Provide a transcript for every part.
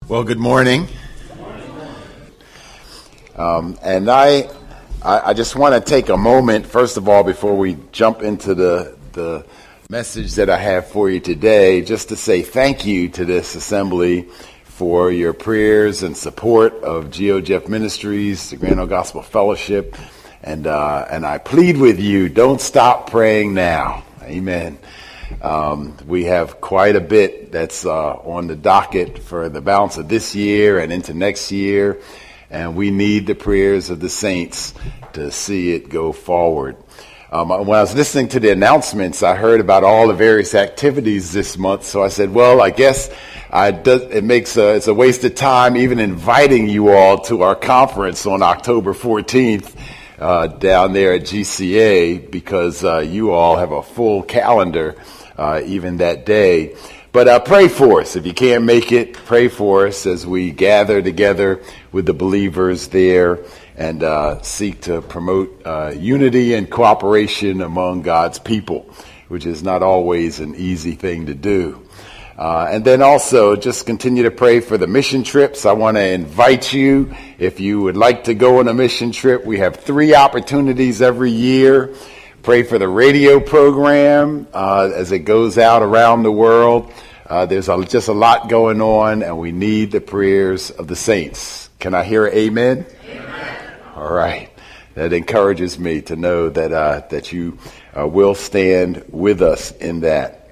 Well, good morning. And I just want to take a moment, first of all, before we jump into the message that I have for you today, just to say thank you to this assembly for your prayers and support of GeoJeff Ministries, the Grand Old Gospel Fellowship, and I plead with you, don't stop praying now. Amen. We have quite a bit that's on the docket for the balance of this year and into next year, and we need the prayers of the saints to see it go forward. When I was listening to the announcements, I heard about all the various activities this month, so I said, well, I guess it's a waste of time even inviting you all to our conference on October 14th down there at GCA, because you all have a full calendar even that day. But pray for us. If you can't make it, pray for us as we gather together with the believers there and seek to promote unity and cooperation among God's people, which is not always an easy thing to do. And then also just continue to pray for the mission trips. I want to invite you, if you would like to go on a mission trip, we have 3 opportunities every year. Pray for the radio program as it goes out around the world. There's just a lot going on, and we need the prayers of the saints. Can I hear an amen? Amen. All right. That encourages me to know that you will stand with us in that.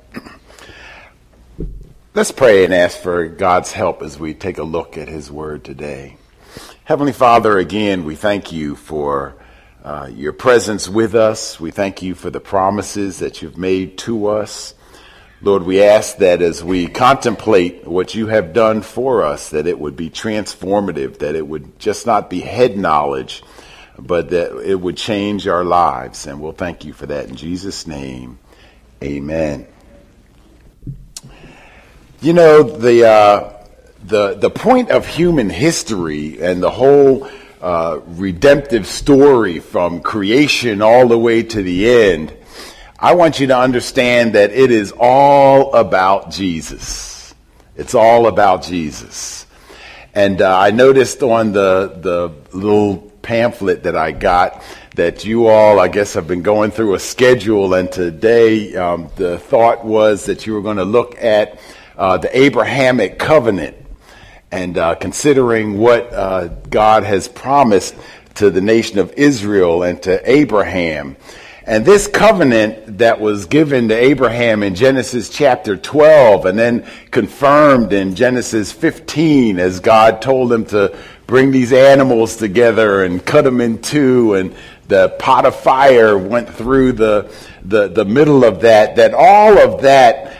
Let's pray and ask for God's help as we take a look at his word today. Heavenly Father, again, we thank you for your presence with us. We thank you for the promises that you've made to us. Lord, we ask that as we contemplate what you have done for us, that it would be transformative, that it would just not be head knowledge, but that it would change our lives. And we'll thank you for that in Jesus' name. Amen. You know, the point of human history and the whole redemptive story from creation all the way to the end, I want you to understand that it is all about Jesus. It's all about Jesus. And I noticed on the little pamphlet that I got that you all, I guess, have been going through a schedule, and today the thought was that you were going to look at the Abrahamic covenant and considering what God has promised to the nation of Israel and to Abraham. And this covenant that was given to Abraham in Genesis chapter 12 and then confirmed in Genesis 15 as God told him to bring these animals together and cut them in two, and the pot of fire went through the middle of that all of that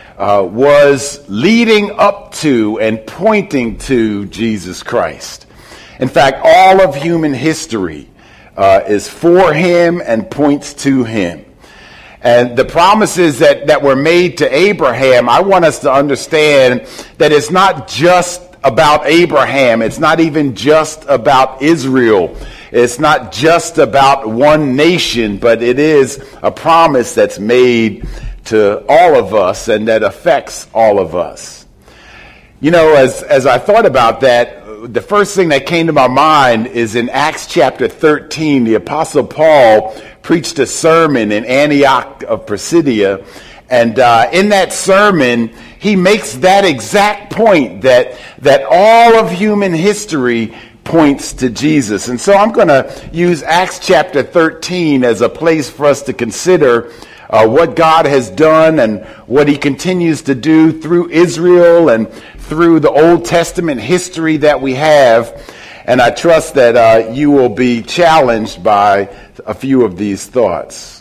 was leading up to and pointing to Jesus Christ. In fact, all of human history is for him and points to him. And the promises that were made to Abraham, I want us to understand that it's not just about Abraham. It's not even just about Israel. It's not just about one nation, but it is a promise that's made to all of us and that affects all of us. You know, as I thought about that, the first thing that came to my mind is in Acts chapter 13, the Apostle Paul preached a sermon in Antioch of Pisidia, and in that sermon, he makes that exact point that all of human history points to Jesus. And so I'm going to use Acts chapter 13 as a place for us to consider what God has done and what he continues to do through Israel and through the Old Testament history that we have. And I trust that you will be challenged by a few of these thoughts.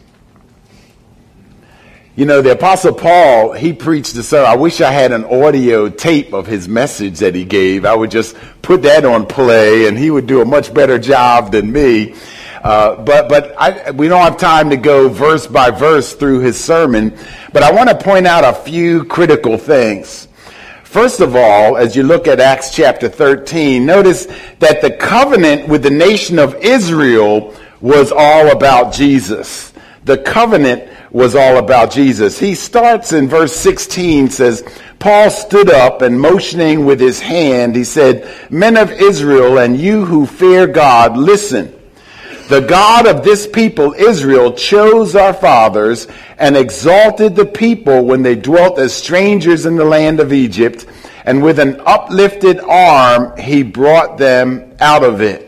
You know, the Apostle Paul, he preached the sermon. I wish I had an audio tape of his message that he gave. I would just put that on play, and he would do a much better job than me. But we don't have time to go verse by verse through his sermon. But I want to point out a few critical things. First of all, as you look at Acts chapter 13, notice that the covenant with the nation of Israel was all about Jesus. The covenant was all about Jesus. He starts in verse 16, says, Paul stood up and motioning with his hand, he said, Men of Israel, and you who fear God, listen. The God of this people, Israel, chose our fathers and exalted the people when they dwelt as strangers in the land of Egypt, and with an uplifted arm he brought them out of it.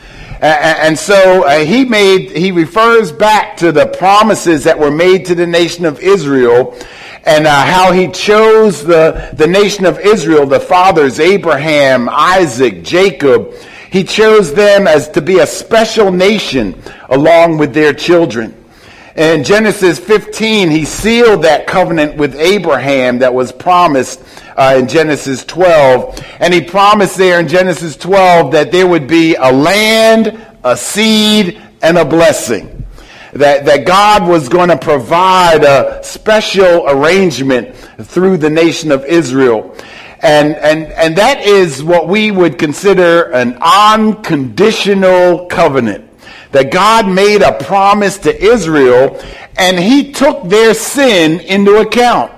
And so he refers back to the promises that were made to the nation of Israel, and how he chose the nation of Israel, the fathers, Abraham, Isaac, Jacob. He chose them as to be a special nation along with their children. In Genesis 15, he sealed that covenant with Abraham that was promised in Genesis 12. And he promised there in Genesis 12 that there would be a land, a seed, and a blessing. That God was going to provide a special arrangement through the nation of Israel. And that is what we would consider an unconditional covenant. That God made a promise to Israel, and he took their sin into account.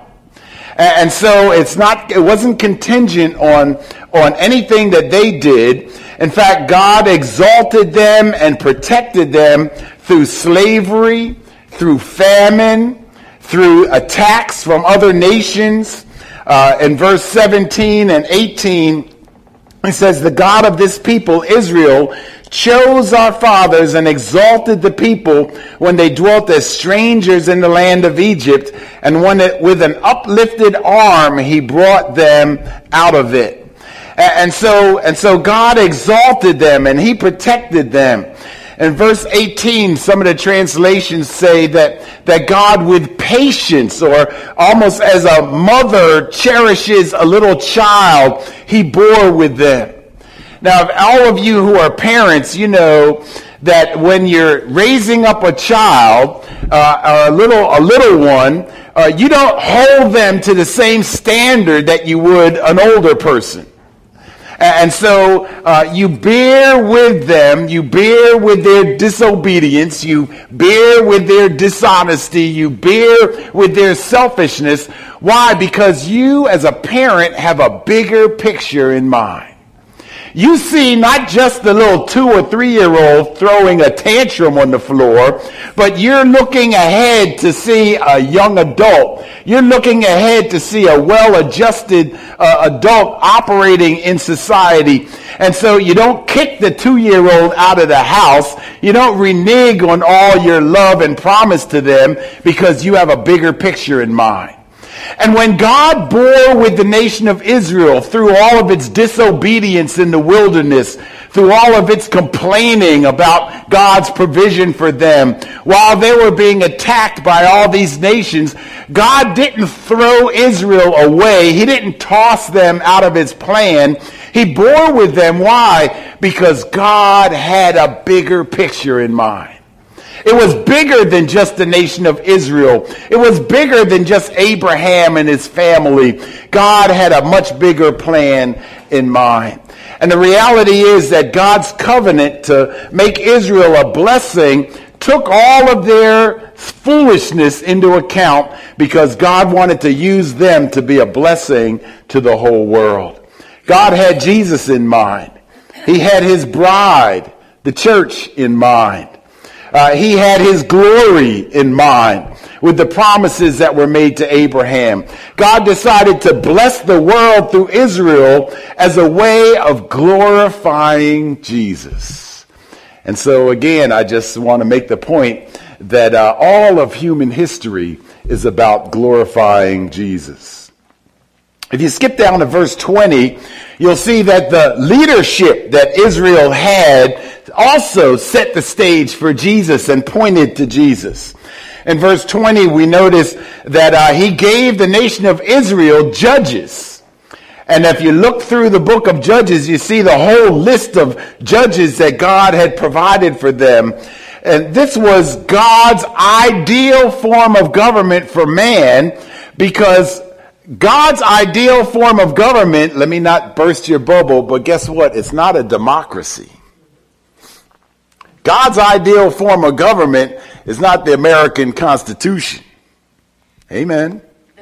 And so it wasn't contingent on anything that they did. In fact, God exalted them and protected them through slavery, through famine, through attacks from other nations. In verse 17 and 18, it says, The God of this people, Israel, chose our fathers and exalted the people when they dwelt as strangers in the land of Egypt, and with an uplifted arm he brought them out of it. And so God exalted them and he protected them. In verse 18, some of the translations say that God with patience, or almost as a mother cherishes a little child, he bore with them. Now, all of you who are parents, you know that when you're raising up a child, or a little one, you don't hold them to the same standard that you would an older person. And so you bear with them, you bear with their disobedience, you bear with their dishonesty, you bear with their selfishness. Why? Because you as a parent have a bigger picture in mind. You see not just the little 2 or 3-year-old throwing a tantrum on the floor, but you're looking ahead to see a young adult. You're looking ahead to see a well-adjusted adult operating in society. And so you don't kick the 2-year-old out of the house. You don't renege on all your love and promise to them because you have a bigger picture in mind. And when God bore with the nation of Israel through all of its disobedience in the wilderness, through all of its complaining about God's provision for them, while they were being attacked by all these nations, God didn't throw Israel away. He didn't toss them out of his plan. He bore with them. Why? Because God had a bigger picture in mind. It was bigger than just the nation of Israel. It was bigger than just Abraham and his family. God had a much bigger plan in mind. And the reality is that God's covenant to make Israel a blessing took all of their foolishness into account because God wanted to use them to be a blessing to the whole world. God had Jesus in mind. He had his bride, the church, in mind. He had his glory in mind with the promises that were made to Abraham. God decided to bless the world through Israel as a way of glorifying Jesus. And so again, I just want to make the point that all of human history is about glorifying Jesus. If you skip down to verse 20, you'll see that the leadership that Israel had also set the stage for Jesus and pointed to Jesus. In verse 20, we notice that he gave the nation of Israel judges. And if you look through the book of Judges, you see the whole list of judges that God had provided for them. And this was God's ideal form of government for man, because God's ideal form of government, let me not burst your bubble, but guess what? It's not a democracy. God's ideal form of government is not the American Constitution. Amen.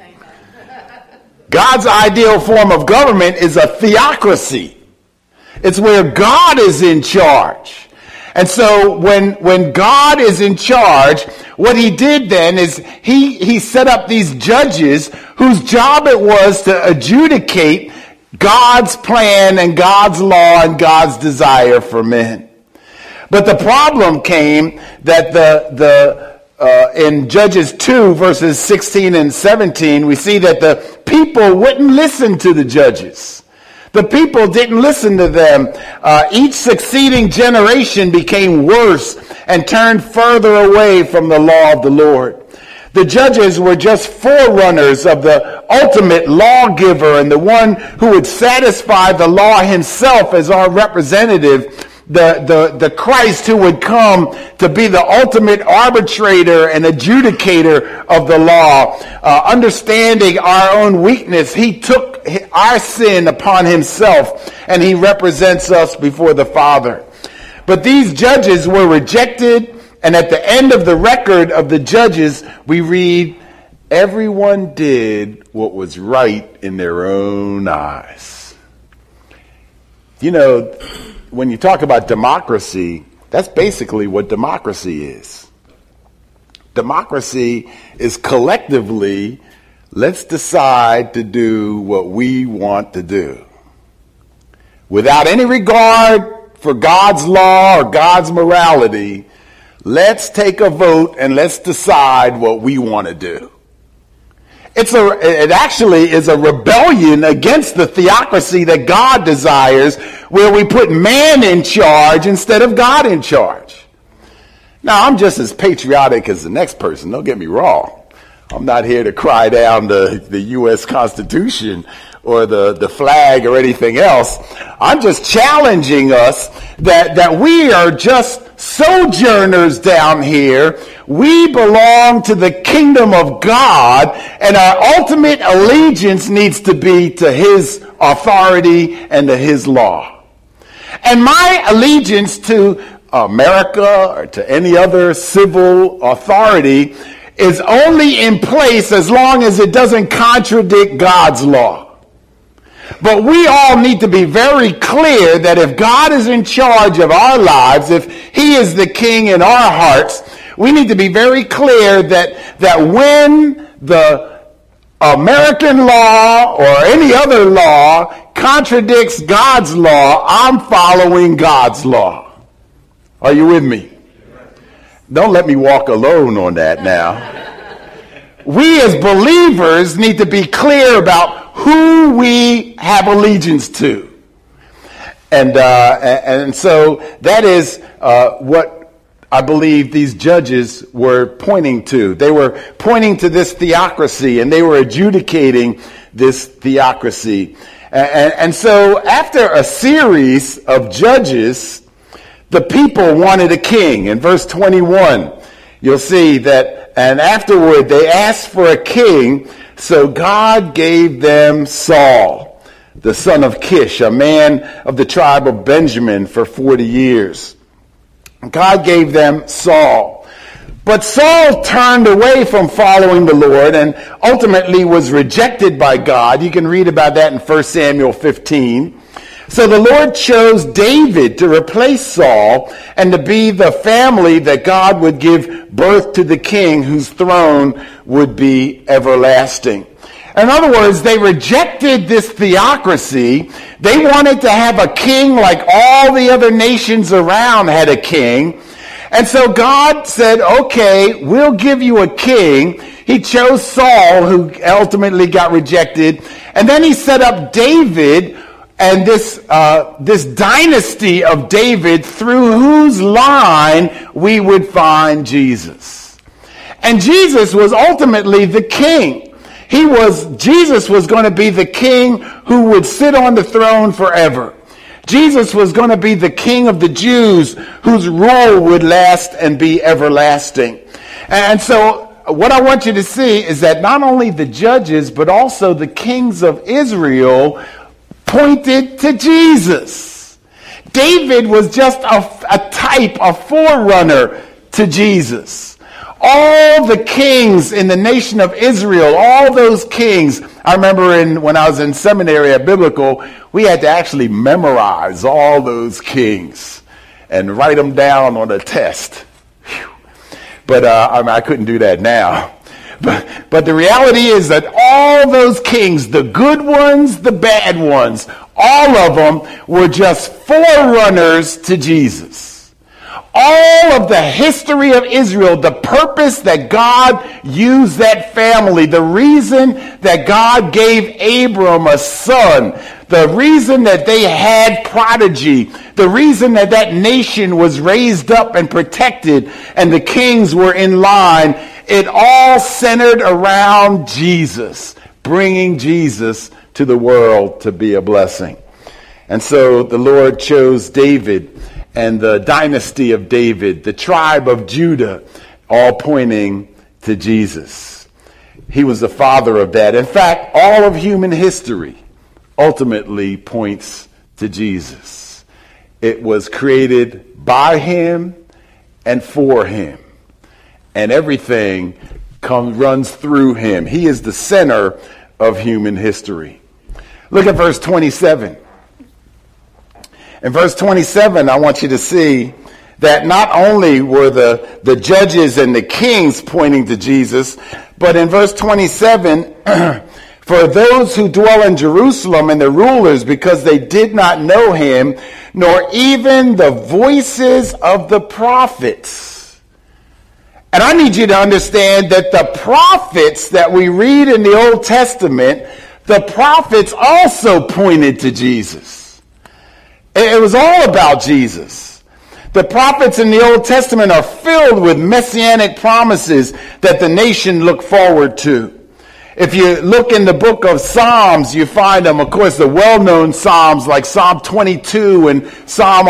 God's ideal form of government is a theocracy. It's where God is in charge. And so when God is in charge, what he did then is he set up these judges whose job it was to adjudicate God's plan and God's law and God's desire for men. But the problem came that in Judges 2, verses 16 and 17, we see that the people wouldn't listen to the judges. The people didn't listen to them. Each succeeding generation became worse and turned further away from the law of the Lord. The judges were just forerunners of the ultimate lawgiver and the one who would satisfy the law himself as our representative, the Christ who would come to be the ultimate arbitrator and adjudicator of the law. Understanding our own weakness, he took our sin upon himself and he represents us before the Father. But these judges were rejected, and at the end of the record of the judges, we read, everyone did what was right in their own eyes. You know, when you talk about democracy, that's basically what democracy is. Democracy is collectively, let's decide to do what we want to do. Without any regard for God's law or God's morality, let's take a vote and let's decide what we want to do. It actually is a rebellion against the theocracy that God desires, where we put man in charge instead of God in charge. Now, I'm just as patriotic as the next person, don't get me wrong. I'm not here to cry down the U.S. Constitution or the flag or anything else. I'm just challenging us that we are just sojourners down here. We belong to the kingdom of God, and our ultimate allegiance needs to be to his authority and to his law. And my allegiance to America or to any other civil authority is only in place as long as it doesn't contradict God's law. But we all need to be very clear that if God is in charge of our lives, if he is the king in our hearts, we need to be very clear that when the American law or any other law contradicts God's law, I'm following God's law. Are you with me? Don't let me walk alone on that now. We as believers need to be clear about who we have allegiance to. And so that is what I believe these judges were pointing to. They were pointing to this theocracy, and they were adjudicating this theocracy. And so after a series of judges, the people wanted a king. In verse 21, you'll see that, and afterward they asked for a king, so God gave them Saul, the son of Kish, a man of the tribe of Benjamin, for 40 years. God gave them Saul. But Saul turned away from following the Lord and ultimately was rejected by God. You can read about that in 1 Samuel 15. So the Lord chose David to replace Saul and to be the family that God would give birth to the king whose throne would be everlasting. In other words, they rejected this theocracy. They wanted to have a king like all the other nations around had a king. And so God said, okay, we'll give you a king. He chose Saul, who ultimately got rejected. And then he set up David, and this dynasty of David, through whose line we would find Jesus. And Jesus was ultimately the king. Jesus was going to be the king who would sit on the throne forever. Jesus was going to be the king of the Jews whose rule would last and be everlasting. And so what I want you to see is that not only the judges, but also the kings of Israel pointed to Jesus. David was just a type, a forerunner to Jesus. All the kings in the nation of Israel, all those kings. I remember when I was in seminary at Biblical, we had to actually memorize all those kings and write them down on a test. Whew. But I couldn't do that now. But the reality is that all those kings, the good ones, the bad ones, all of them were just forerunners to Jesus. All of the history of Israel, the purpose that God used that family, the reason that God gave Abram a son, the reason that they had prodigy, the reason that that nation was raised up and protected and the kings were in line, it all centered around Jesus, bringing Jesus to the world to be a blessing. And so the Lord chose David and the dynasty of David, the tribe of Judah, all pointing to Jesus. He was the father of that. In fact, all of human history ultimately points to Jesus. It was created by him and for him. And everything runs through him. He is the center of human history. Look at verse 27. In verse 27, I want you to see that not only were the judges and the kings pointing to Jesus, but in verse 27, for those who dwell in Jerusalem and the rulers, because they did not know him, nor even the voices of the prophets. And I need you to understand that the prophets that we read in the Old Testament, the prophets also pointed to Jesus. It was all about Jesus. The prophets in the Old Testament are filled with messianic promises that the nation looked forward to. If you look in the book of Psalms, you find them, of course, the well-known Psalms like Psalm 22 and Psalm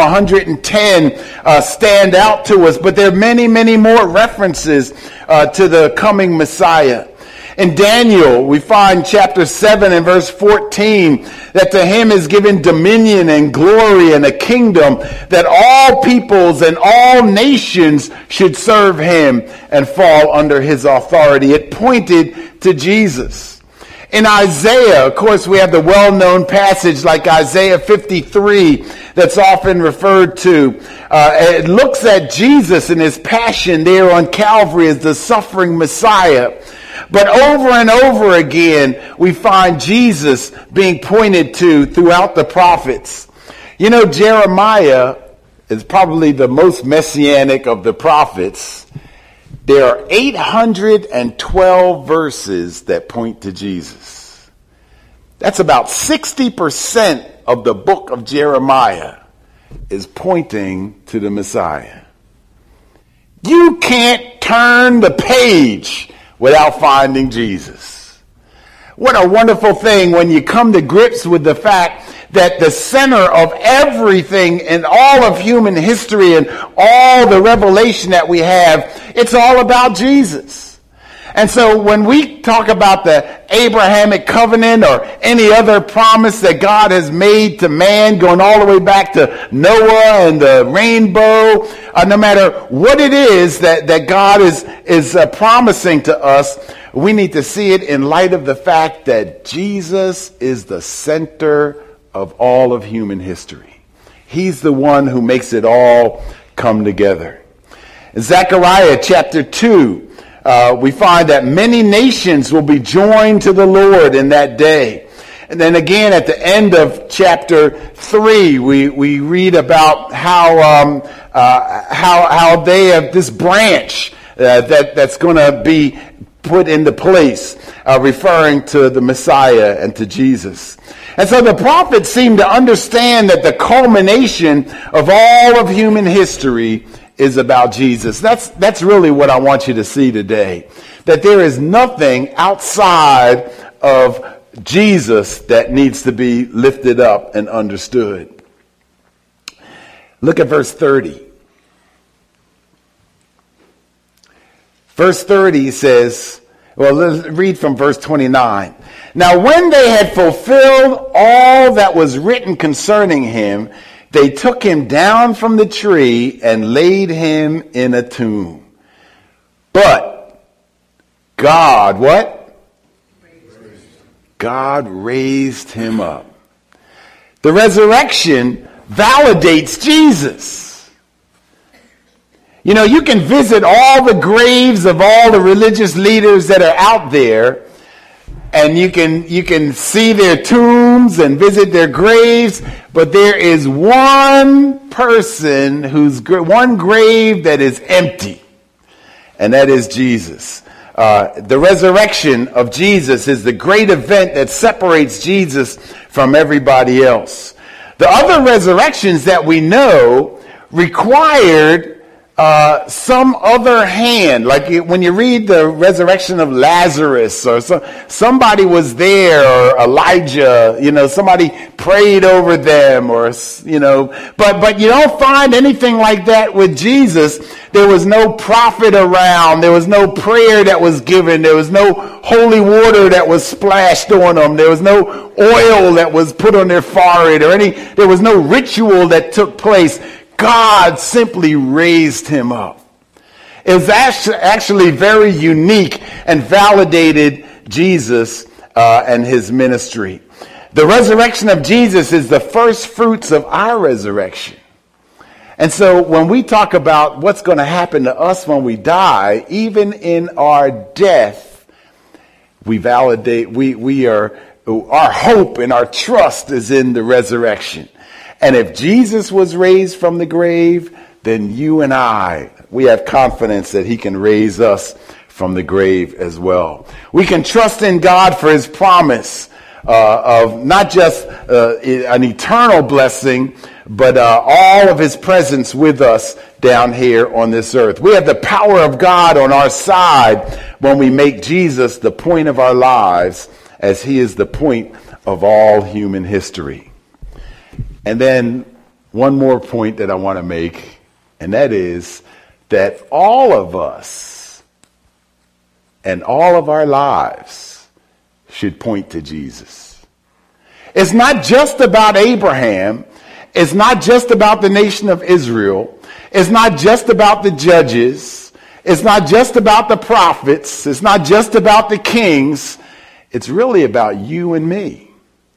110 stand out to us, but there are many, many more references to the coming Messiah. In Daniel, we find chapter 7 and verse 14 that to him is given dominion and glory and a kingdom that all peoples and all nations should serve him and fall under his authority. It pointed to Jesus. In Isaiah, of course, we have the well-known passage like Isaiah 53 that's often referred to. It looks at Jesus and his passion there on Calvary as the suffering Messiah. But over and over again, we find Jesus being pointed to throughout the prophets. You know, Jeremiah is probably the most messianic of the prophets. There are 812 verses that point to Jesus. That's about 60% of the book of Jeremiah is pointing to the Messiah. You can't turn the page without finding Jesus. What a wonderful thing when you come to grips with the fact that the center of everything in all of human history and all the revelation that we have, it's all about Jesus. And so when we talk about the Abrahamic covenant or any other promise that God has made to man, going all the way back to Noah and the rainbow, no matter what it is that God is promising to us, we need to see it in light of the fact that Jesus is the center of all of human history. He's the one who makes it all come together. In Zechariah chapter 2, we find that many nations will be joined to the Lord in that day. And then again at the end of chapter 3, we read about how they have this branch that's going to be put into place, referring to the Messiah and to Jesus. And so the prophets seem to understand that the culmination of all of human history is about Jesus. That's really what I want you to see today. That there is nothing outside of Jesus that needs to be lifted up and understood. Look at verse 30. Verse 30 says, well, let's read from verse 29. Now when they had fulfilled all that was written concerning him, they took him down from the tree and laid him in a tomb. But God, what? God raised him up. The resurrection validates Jesus. You know, you can visit all the graves of all the religious leaders that are out there, and you can see their tombs and visit their graves, but there is one person one grave that is empty, and that is Jesus. The resurrection of Jesus is the great event that separates Jesus from everybody else. The other resurrections that we know required some other hand. Like when you read the resurrection of Lazarus, or somebody was there, or Elijah, somebody prayed over them, or, but you don't find anything like that with Jesus. There was no prophet around. There was no prayer that was given. There was no holy water that was splashed on them. There was no oil that was put on their forehead, there was no ritual that took place. God simply raised him up. It was actually very unique and validated Jesus and his ministry. The resurrection of Jesus is the first fruits of our resurrection. And so when we talk about what's going to happen to us when we die, even in our death, we validate, our hope and our trust is in the resurrection. And if Jesus was raised from the grave, then you and we have confidence that he can raise us from the grave as well. We can trust in God for his promise of not just an eternal blessing, but all of his presence with us down here on this earth. We have the power of God on our side when we make Jesus the point of our lives, as he is the point of all human history. And then one more point that I want to make, and that is that all of us and all of our lives should point to Jesus. It's not just about Abraham. It's not just about the nation of Israel. It's not just about the judges. It's not just about the prophets. It's not just about the kings. It's really about you and me.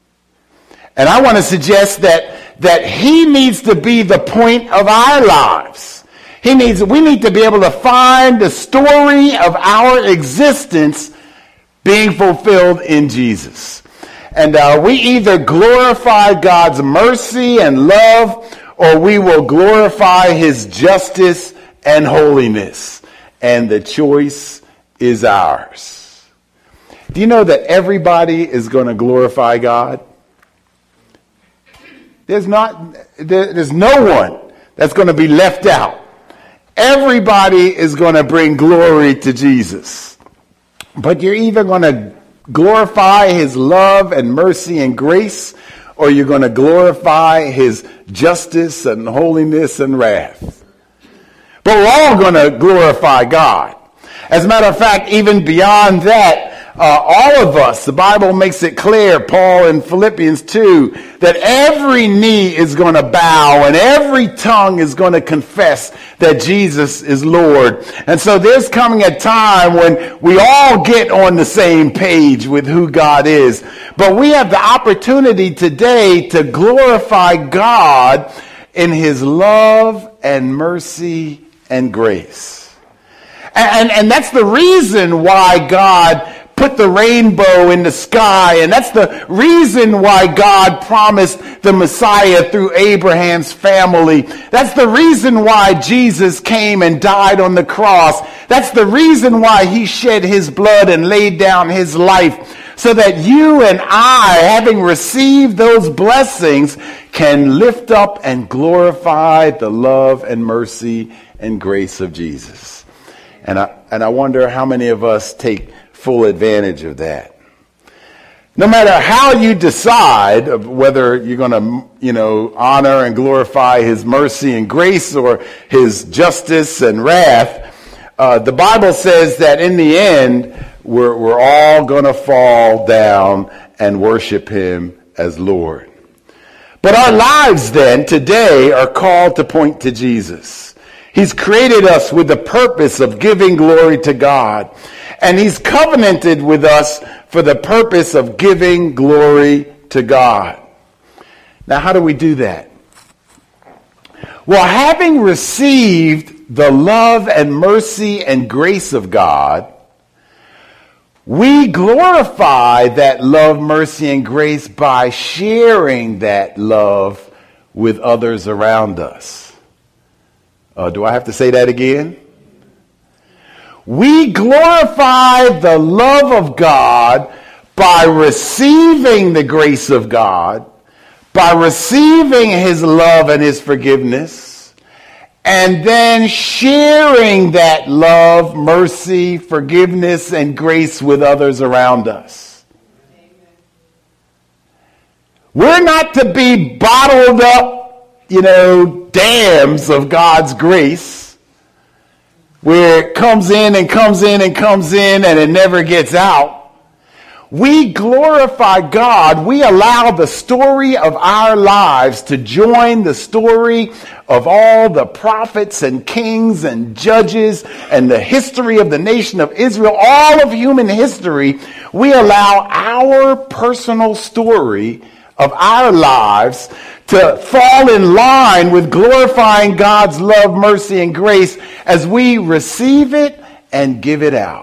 And I want to suggest that he needs to be the point of our lives. We need to be able to find the story of our existence being fulfilled in Jesus. And we either glorify God's mercy and love, or we will glorify his justice and holiness. And the choice is ours. Do you know that everybody is going to glorify God? There's no one that's going to be left out. Everybody is going to bring glory to Jesus. But you're either going to glorify his love and mercy and grace, or you're going to glorify his justice and holiness and wrath. But we're all going to glorify God. As a matter of fact, even beyond that, all of us, the Bible makes it clear, Paul in Philippians 2, that every knee is going to bow and every tongue is going to confess that Jesus is Lord. And so there's coming a time when we all get on the same page with who God is. But we have the opportunity today to glorify God in his love and mercy and grace. And that's the reason why God put the rainbow in the sky, and that's the reason why God promised the Messiah through Abraham's family. That's the reason why Jesus came and died on the cross. That's the reason why he shed his blood and laid down his life, so that you and I, having received those blessings, can lift up and glorify the love and mercy and grace of Jesus. And I wonder how many of us take full advantage of that. No matter how you decide whether you're going to, honor and glorify his mercy and grace or his justice and wrath, the Bible says that in the end, we're all going to fall down and worship him as Lord. But our lives then today are called to point to Jesus. He's created us with the purpose of giving glory to God. And he's covenanted with us for the purpose of giving glory to God. Now, how do we do that? Well, having received the love and mercy and grace of God, we glorify that love, mercy, and grace by sharing that love with others around us. Do I have to say that again? We glorify the love of God by receiving the grace of God, by receiving his love and his forgiveness, and then sharing that love, mercy, forgiveness, and grace with others around us. We're not to be bottled up, dams of God's grace, where it comes in and comes in and comes in and it never gets out. We glorify God. We allow the story of our lives to join the story of all the prophets and kings and judges and the history of the nation of Israel, all of human history. We allow our personal story of our lives to fall in line with glorifying God's love, mercy, and grace as we receive it and give it out.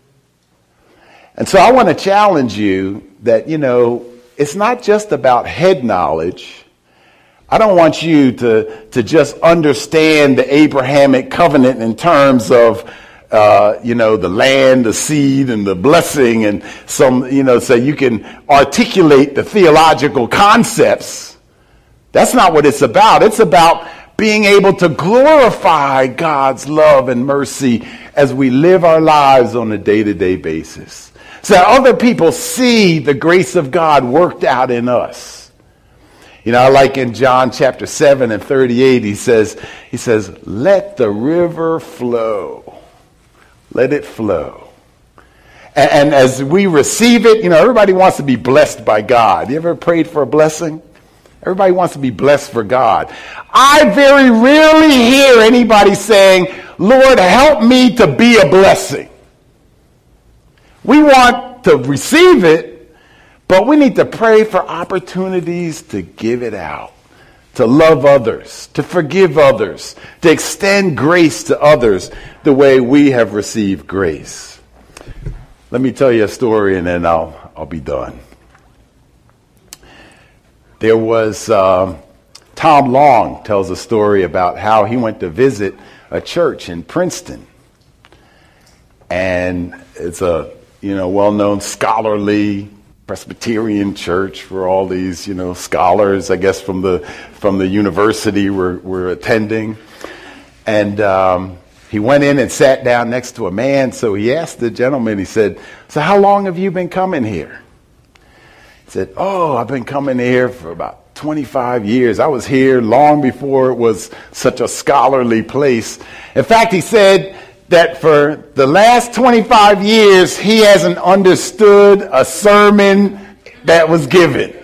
And so I want to challenge you that, it's not just about head knowledge. I don't want you to just understand the Abrahamic covenant in terms of, the land, the seed, and the blessing, and so you can articulate the theological concepts. That's not what it's about. It's about being able to glorify God's love and mercy as we live our lives on a day-to-day basis. So that other people see the grace of God worked out in us. Like in John chapter 7 and 38, he says, let the river flow. Let it flow. And as we receive it, everybody wants to be blessed by God. You ever prayed for a blessing? Everybody wants to be blessed for God. I very rarely hear anybody saying, Lord, help me to be a blessing. We want to receive it, but we need to pray for opportunities to give it out, to love others, to forgive others, to extend grace to others the way we have received grace. Let me tell you a story and then I'll be done. There was, Tom Long tells a story about how he went to visit a church in Princeton. And it's a well-known scholarly Presbyterian church where all these, scholars, I guess, from the university were attending. And he went in and sat down next to a man. So he asked the gentleman, he said, so how long have you been coming here? He said, I've been coming here for about 25 years. I was here long before it was such a scholarly place. In fact, he said that for the last 25 years, he hasn't understood a sermon that was given.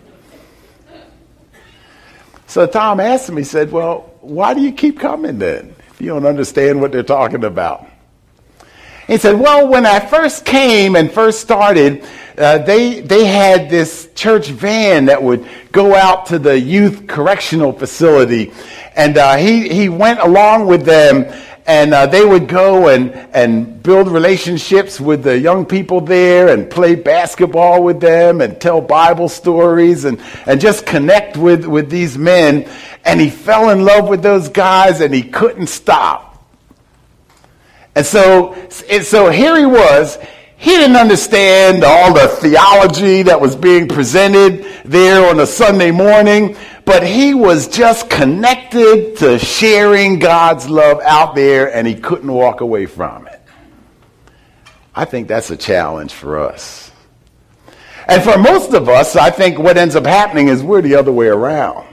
So Tom asked him, he said, well, why do you keep coming then, if you don't understand what they're talking about? He said, well, when I first came and first started, they had this church van that would go out to the youth correctional facility. And he went along with them. And they would go and build relationships with the young people there and play basketball with them and tell Bible stories and just connect with these men. And he fell in love with those guys and he couldn't stop. And so here he was. He didn't understand all the theology that was being presented there on a Sunday morning, but he was just connected to sharing God's love out there, and he couldn't walk away from it. I think that's a challenge for us. And for most of us, I think what ends up happening is we're the other way around.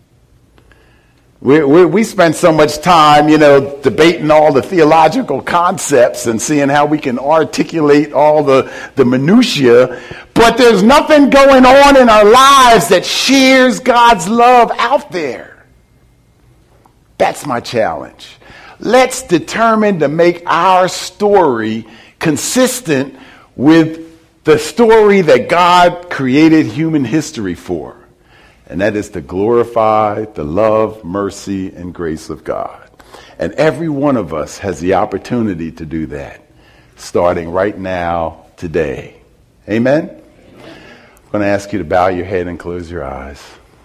We spend so much time, debating all the theological concepts and seeing how we can articulate all the minutiae, but there's nothing going on in our lives that shares God's love out there. That's my challenge. let's determine to make our story consistent with the story that God created human history for. And that is to glorify the love, mercy, and grace of God. And every one of us has the opportunity to do that, starting right now, today. Amen? I'm going to ask you to bow your head and close your eyes.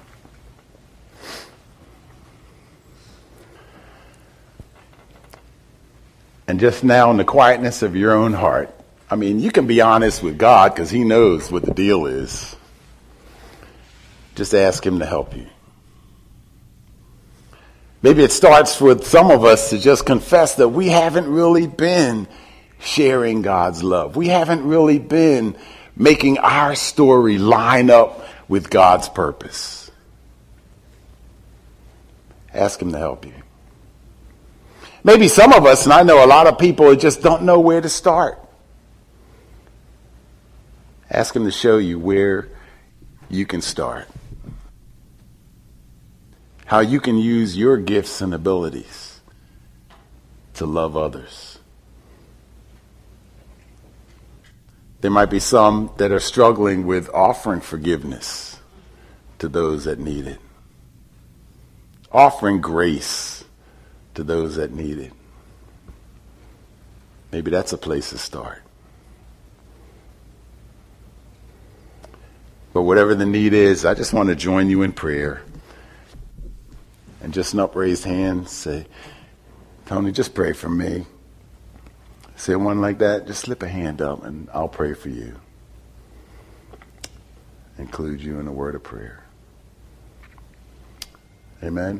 And just now, in the quietness of your own heart, I mean, you can be honest with God because he knows what the deal is. Just ask him to help you. Maybe it starts with some of us to just confess that we haven't really been sharing God's love. We haven't really been making our story line up with God's purpose. Ask him to help you. Maybe some of us, and I know a lot of people, just don't know where to start. Ask him to show you where you can start. How you can use your gifts and abilities to love others. There might be some that are struggling with offering forgiveness to those that need it. Offering grace to those that need it. Maybe that's a place to start. But whatever the need is, I just want to join you in prayer. And just an upraised hand, say, Tony, just pray for me. Say one like that, just slip a hand up and I'll pray for you. Include you in a word of prayer. Amen.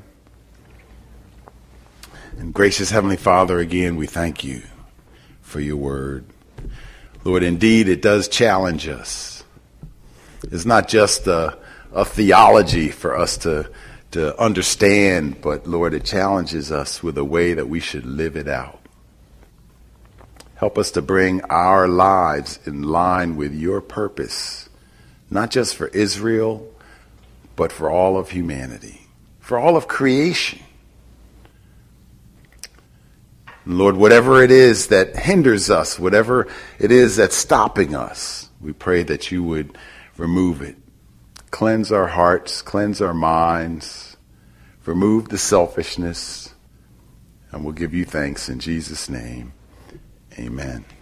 And gracious Heavenly Father, again, we thank you for your word. Lord, indeed, it does challenge us. It's not just a theology for us to understand, but Lord, it challenges us with a way that we should live it out. Help us to bring our lives in line with your purpose, not just for Israel, but for all of humanity, for all of creation. Lord, whatever it is that hinders us, whatever it is that's stopping us, we pray that you would remove it. Cleanse our hearts, cleanse our minds, remove the selfishness, and we'll give you thanks in Jesus' name. Amen.